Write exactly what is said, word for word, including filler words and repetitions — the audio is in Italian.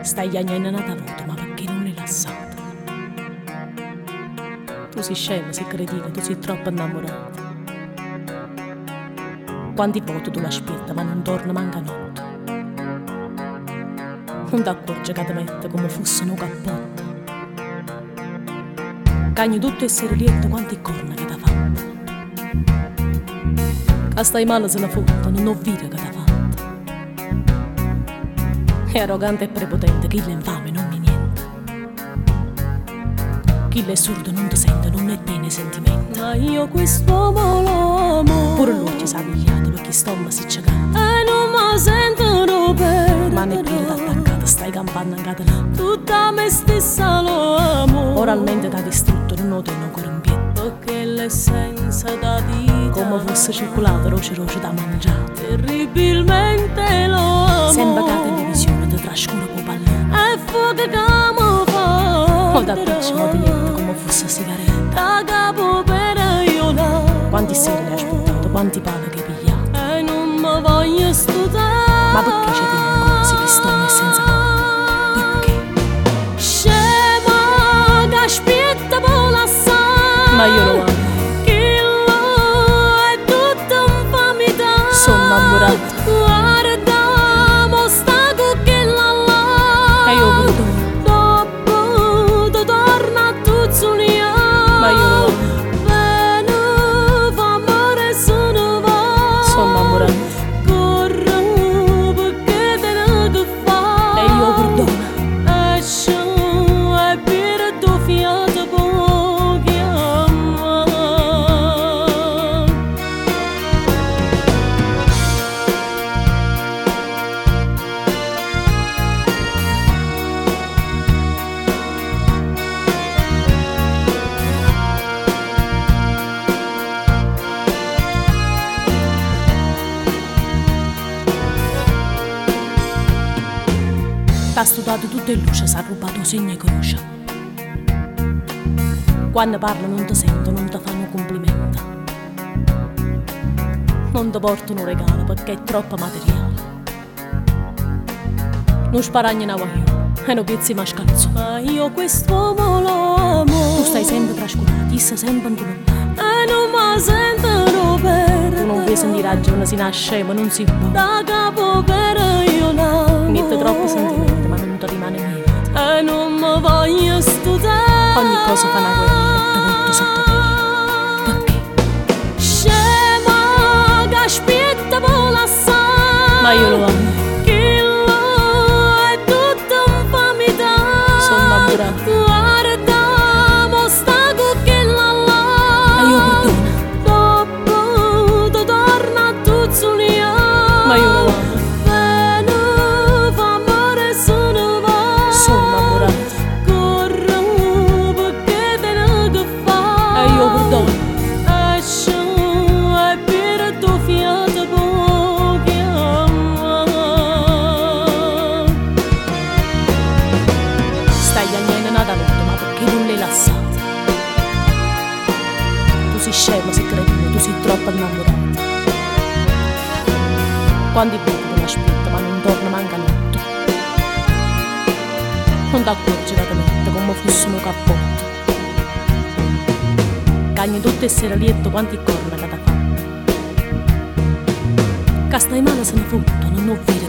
Stai piagnendo una tavuta, ma perché non l'hai lasciata? Tu sei scema, sei cretina, tu sei troppo innamorata. Quanti volte tu l'aspetti, ma non torna manca notte. Non ti accorgi che ti mette come fosse un cappotto. Cagni tutto essere lieto quanti corna che ti ha fatto. Che stai male se ne fotta, non ho vita che ti ha fatto. È arrogante e prepotente, chi l'infame non mi niente. Chi è sordo non ti sente, non ne tiene sentimenti. Ma io quest'uomo l'amo, pure lui ci sa pigliato perché stomma si c'è canta. e non mi sentono perdere. Ma ne piede attaccata, stai campando incatenata. Tutta me stessa lo amo. Oralmente t'ha distrutto, non lo tengo ancora in piedi. Perché l'essenza da vita, come fosse cioccolato, roce roce da mangiare. terribilmente lo amo. Sembra che la televisione ti trascura con pallone. E fuoco che mi fa, O da pezzo mo di niente come fosse sigaretta. da capo per io là. Quanti seri l'hai aspettato, quanti pane che hai pigliato. E non mi voglio studiare. Ma perché ci tieni ancora se che stonna e senza cuore? Perché? Scema che aspetta per lassare. Ma io lo amo, Chi lo è tutta infamità. sono innamorato Guarda, mo sta con che la là. e io perdono. Dopo tu torna a Tuzzulia. Ma io lo amo, Bene, fa amore e se ne va. sono innamorato Corre perché te ne che fa. e io perdono. Esce e per tuo fiato può chiamare. T'ha studiato tutto in luce, s'ha rubato segno e croce. Quando parla non ti sento, non ti fanno complimenti. Non ti portano un regalo perché è troppo materiale. Non sparagni una voglio e non piezzi mascalzo. Ma io quest'uomo lo amo. Tu stai sempre trascurato, ti sei sempre incolonnato. E non mi sentono perdere. Tu non puoi sentire ragione, si nasce ma non si può. Da capo per io là. Mette troppo sentimento ma non ti rimane niente. E non mi voglio studiare. Ogni cosa fa una guerra e ti porta sotto terra. Perché? Scema che aspetta per lassare. Ma io lo amo, Chi lo è tutta infamità. sono innamorato Guarda, mo sta con che la là. e io perdono. Dopo tu torna a Tuzzulia. Ma io lo amo, Bene, fa amore e se ne va. sono innamorato Corre perché te ne che fa. e io perdono. Esce e per tuo fiato può chiamare. Stai piagnendo una tavuta, ma perché non l'hai lasciata? Tu sei scema, sei cretina, tu sei troppo innamorato. Quanti volte te l'aspetti, ma non torna manca notte. Non ti accorgi che ti mette come fosse un cappotto. Cagni tutto essere lieto quanti corna che ti ha fatto. Che stai male se ne fotta, non ho vita